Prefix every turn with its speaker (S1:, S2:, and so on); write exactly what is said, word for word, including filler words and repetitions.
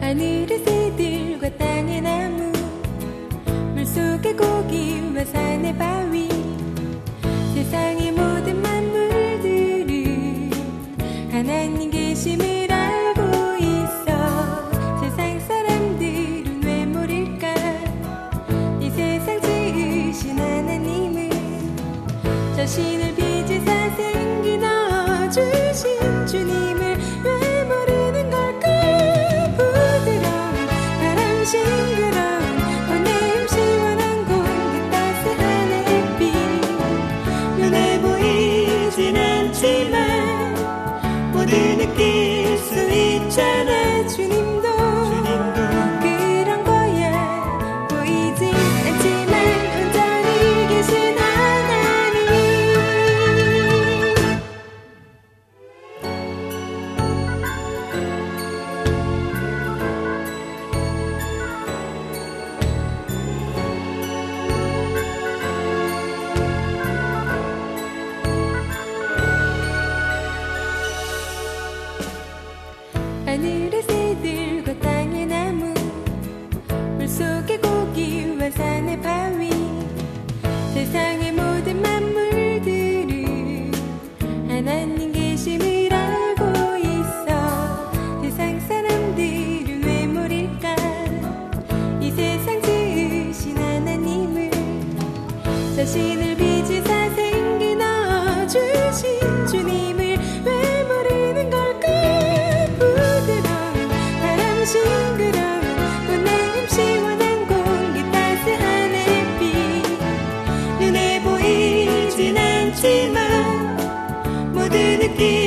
S1: 하늘의 새들과 땅의 나무, 물속의 고기와 산의 바위, 세상의 모든 만물들은 하나님 계심을 알고 있어. 세상 사람들은 왜 모를까? 이 세상 지으신 하나님은 자신을 빚으사 생기 넣어주신 주님을 왜 모르는 걸까? 부드러운 바람 싱그러운 보내음 시원한 공기 따스한 햇빛, 눈에 보이진 않지만 모두 느낄 수 있잖아. 주님도, 주님도 그런 거야. 보이진 않지만 온전히 계신 하나님. 하늘의 새들과 땅의 나무, 물속의 고기와 산의 바위, 세상의 모든 만물들은 하나님 계심을 알고 있어. 세상 사람들은 왜 모를까? 이 세상 지으신 하나님을 자신을 빚으사 생기 넣어주신 주님을 왜 모르는 걸까? 부드러운 바람 싱그러운 보내음 시원한 공기 따스한 햇빛, 눈에 보이진 않지만 모두 느끼